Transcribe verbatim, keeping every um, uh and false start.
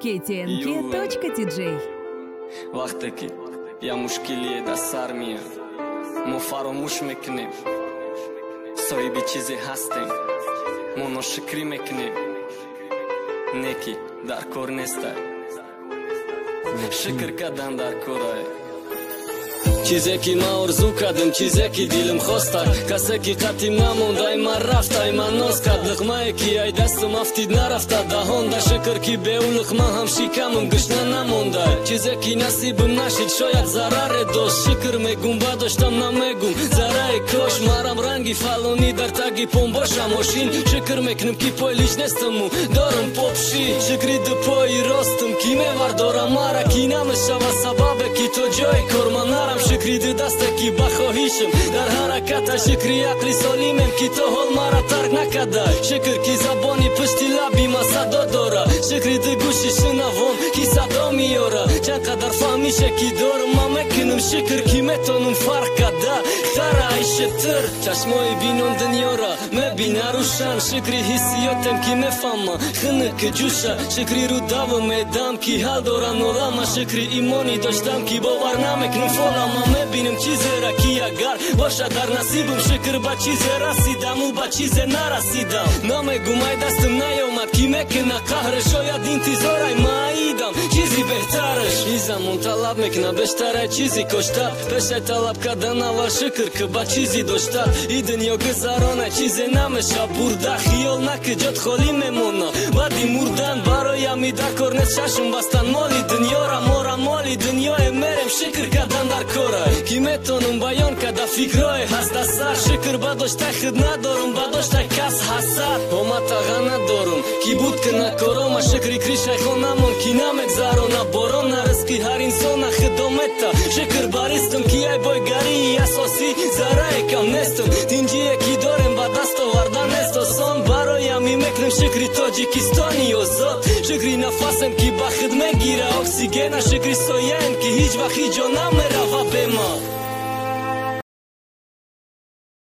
кей ти эн кей точка ти джей. وقتی که یه مشکلی در سر میاد ما فراموش میکنیم صاحب چیزی هستیم ما ناشکری میکنیم نیکی در کار نیسته شکر کردن در کاره چیزی که ما آرزو کردم چیزی که دلم خواسته کسی که قطعیم نمونده ای من رفته ای من ناز کرد لقمه که ای دستم افتید نرفته دهانده شکر که به اون لقمه هم شکمم گشنه نمونده چیزی که نصیبم نشید شاید ضرر داشت شکر میگم با داشتم نمیگم ضرر کاش مرم رنگی فلانی در تگی پون باشه ماشین شکر میکنم که پای لیش نستم و دارم پاپشی شکری دو پای راستم کی میوردارم مرا کی نمیشه و سبب که تو جای کار من نرم شکری دو دسته کی بخواهیشم در حرکت شکری عقلی سالیمم کی تو حال مرا ترک نکده شکر کی زبانی پشتی لبی ما صدا داره شکری دو گوشی شنوام کی صدا میاره چند قدر فهمیشه کی دارم ما میکنم شکر کی میتونم فرق کده خره ایشتر چشمای بینون دنیا را میبینه روشن شکری حسیاتم کی میفهمه خنک جوشه شکری رو دوام میدم کی حل دارم نولم شکری ایمانی داشتم کی باور نمیکنم فالا ما میبینم چیزی را کی اگر باشه در نصیبم شکر با چیزی رسیدم و با چیزی نرسیدم نمیگم ای دستم نیومد کی میکنه قهر شاید انتظارای ما ایدم چیزی بهترش این زمان طلب میکنه بیشتر چیزی کشته پیش طلب کردن اول شکر که با چیزی داشته این دنیا گذرانه چیزی نمیشه برده خیال نکه جد خالی میمونه بعدی مردن برای میده کار نیست ششم بستن مالی دنیا را مارا مالی دنیای میرم شکر کردن در کاره کی میتونم بیان کده فکرای هست از سر شکر بداشته خود ندارم بداشته کس حسد همه تغه ندارم کی بود که نکارم شکری کریشه خونمون کی نمگذرانه باران نرسکی هر انسان خدامتا شکر باریستم کی ای بایگری اساسی ذره کم نیستم تینجیه کی دارم با دست آوردن نیست آسان برایم میکنم شکری تاجیکستانی آزاد شکری نفسم کی با خود میگیره اکسیژن شکری سایم کی هیچ وقت جا نمیره و به ما